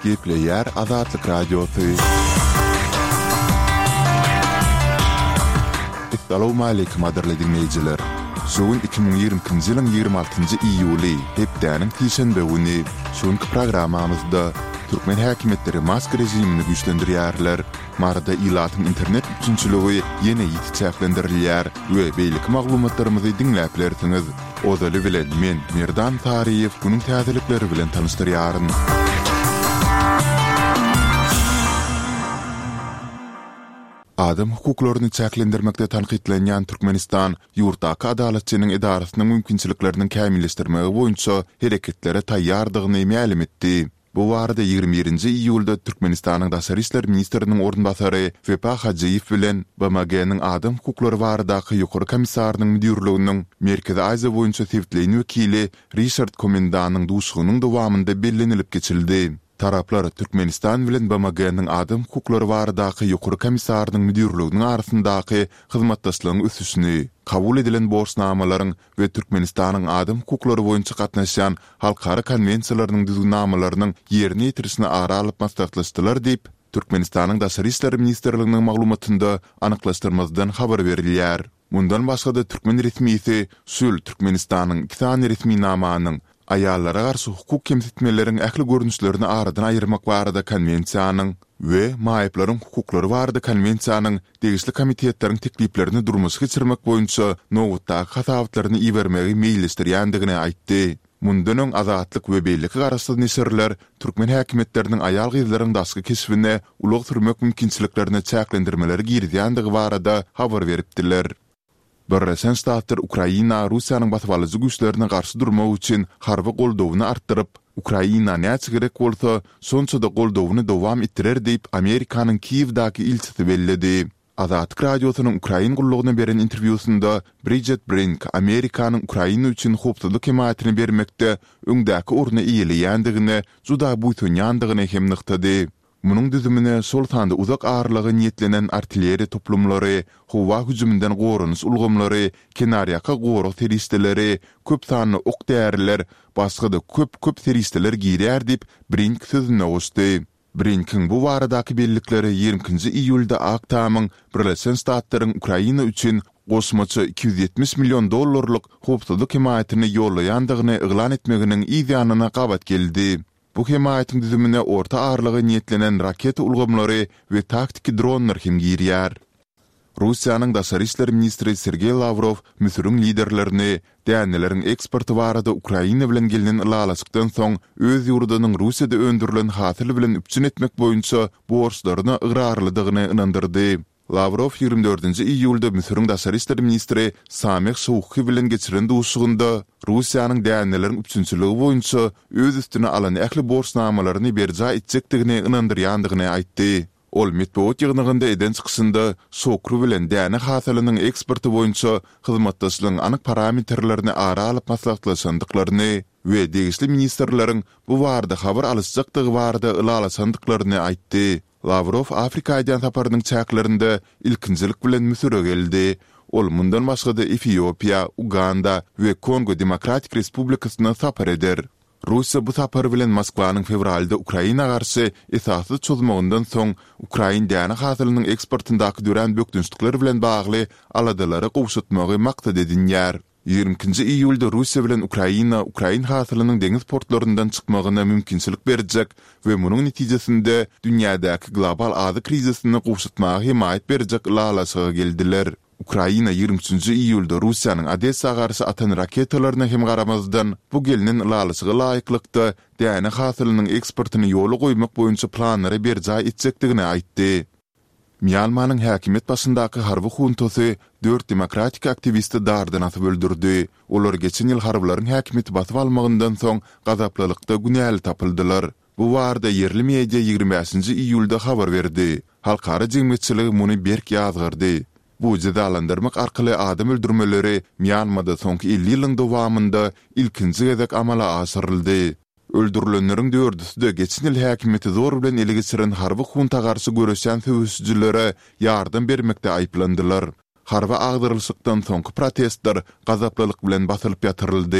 Gepleyer Azatlyk Radiosu. Assalamu alaykum aderli dinleyijiler. Şuun 2020-nji ýylyň 26-njy iýuly, hepdäniň tişenbe güni. Şuňky programamyzda Türkmen häkimetleri mask rejimini güýçlendirýärler. Marada ilatyň internet üçinçiligi ýene ýitçäklendirilýär we beýlik maglumatlarymyzy dinläplersiňiz. Odaly bilen men Merdan Tariýew bunyň täzelikleri bilen tanışdyrýaryn. Adam hukuklaryny çäklendirmekde tanqidlenýän Türkmenistan ýurtdaky adaletçiniň idarasynyň mümkinçiliklerini kämilleşdirmegi boýunça hereketlere taýýardygyny ma'lum etdi. Bu barada 21-nji iýulda Türkmenistanyň Daşary işler ministriniň ornbasary Wepa Hajyýew bilen BMG-niň adam hukuklary baradaky ýokary komissarynyň müdirliginiň Merkezi Aziýa boýunça täwitleýän wekili Richard Komendanyň duşugynyň dowamında bellenilip geçildi. Taraplar Türkmenistan bilen BMG-niň adam hukuklary baradaky ýokary komissarynyň müdirliginiň arasyndaky hyzmatdaşlygyň ösüşini, kabul edilen borçnamalaryň we Türkmenistanyň adam hukuklary boýunça gatnaşan halkara konwensiýalarynyň düzgünamalarynyň ýerine ýetirisine ara alyp maslahatlaşdylar diýip Türkmenistanyň Daşary işler ministrliginiň maglumatynda anyklaşdyrmazdan habar berilýär. Mundan başga Türkmen resmiýeti Sül Türkmenistanyň 2 tane resmi namanyň ayallara garşy hukuk kemsitmeleriň ähli görnüşlerini aradan aýyrmak barada konwensiýanyň we maýyplaryň hukuklary barada konwensiýanyň degişli komitetleriň tekliplerini durmuşa geçirmek boýunça nowutdaky hasawatlaryny iýermegi meýilleşdirýändigini aýtdy. Mundan öň azatlyk we beýleki garaşly neşirler Türkmen häkimetleriniň aýal gyzlaryň daşky kesibine ulug türmek mümkinçiliklerini çäklendirmeleri girýändigi barada habar beripdiler. Birleşen Ştatlar Ukraina Russiýanyň batwalyjy güýçlerine garşy durmak üçin harby goldawyny artdyryp, Ukraina näçe gerek bolsa, şonça da goldawyny dowam etdirer diýip Amerikanyň Kiýewdaky ilçisi bellidi. Azatlyk radiosynyň Ukraina gullugyna beren interwýusynda Bridget Brink Amerikanyň Ukraina üçin hopsuzlyk himayetini bermekde öňdäki orny iýelýändigini, juda buýsunýandygyny hem nyktady. Munun düzümine sol tanda uzak ağırlığı niyetlenen artilleri toplumları, hova hücumundan gorunus ulgumları, kenaryaka goruk teristleri, köp sanlı ok değerler, başka da köp teristler girýär dip Brink sözüne oşdy. Brink'in bu varadaki bellikleri 20-nji iýulda Aktamyň Birleşen Ştatlaryň Ukraina üçin goşmaçy $270 milyon hopsuzlyk himayetini ýollaýandygyny eglan etmeginiň ýanyna gabat geldi. Bu himayetin düzümine orta ağırlığı niyetlenen raket ulgumları ve taktiki dronlar hem girýär. Russiýanyň Daşary işler ministri Sergey Lavrov müsürün liderlerini däneleriň eksporty barada Ukraina bilen gelinen ılalaşykdan soň öz ýurdunyň Russiýada öndürilen hasyly bilen üpçün etmek boýunça borçlaryna ıgrarlydygyny ynandyrdy. Lavrov 24-nji iýulda müsürün Daşary işler ministri Samih Şuhky bilen geçiren duşugynda Russiýanyň däneleriň üçinçiligi boýunça öz üstüne alan ähli borçnamalaryny berja etjekdigini ynandyrýandygyny aýtdy. Ol metbuat ýygnygynda eden çykyşynda sokru bilen däne hasalynyň eksporty boýunça hyzmatdaşlygyň anyk parametrlerini ara alyp maslahatlaşandyklaryny we degişli ministrleriň bu barada habar alışjakdygy barada ılalaşandyklaryny aýtdy. Lavrov Afrika aýdan saparynyň çäklerinde ilkinjilik bilen müsüre geldi. Ol mundan başga da Etiopiýa, Uganda we Kongo Demokratik Respublikasyna sapar eder. Russiýa bu sapar bilen Moskwanyň fevralda Ukraina garşy esasy çözmegininden soň Ukraina däne hasalynyň eksportyndaky dören bökdünçlikler bilen bagly aladylary gowşatmagy maksat edinýär. 20-nji iýulda Russiýa bilen Ukraina hasalynyň deňiz portlaryndan çykmagyna mümkinçilik berjek we munyň netijesinde dünýädäki global ady krizisini gowşatmagy himayet berjek ýalaşyga geldiler. Ukraina 23-nji iýulda Russiýanyň Odessa garşy atan raketalaryna hem garamazdan bu gelinen ýalaşyga laýyklykda däne hasalynyň eksportyny ýola goýmak boýunça planlary berja etjekdigini aýtdy. Myanmanyň häkimet başyndaky harby huntosy 4 demokratik aktivisti dardan atyp öldürdi. Olar geçen ýyl harbylaryň häkimeti basyp almagyndan soň gazaplylykda günäli tapyldylar. Bu barada yerli media 25-nji iýulda habar berdi. Halkara jemgyýetçiligi muny berk ýazgyrdy. Bu cezalandyrmak arkaly adam öldürmeleri Myanmada soňky 50 ýylyň dowamında ilkinji gezek amala aşyryldy. Öldürülenleriň dördüsü de geçen ýyl häkimeti zor bilen ele geçiren harby hunta garşy görüşen söwüşçilere ýardam bermekde aýplandylar. Harby agdyrylşykdan soňky protestler gazaplylyk bilen basylyp ýatyryldy.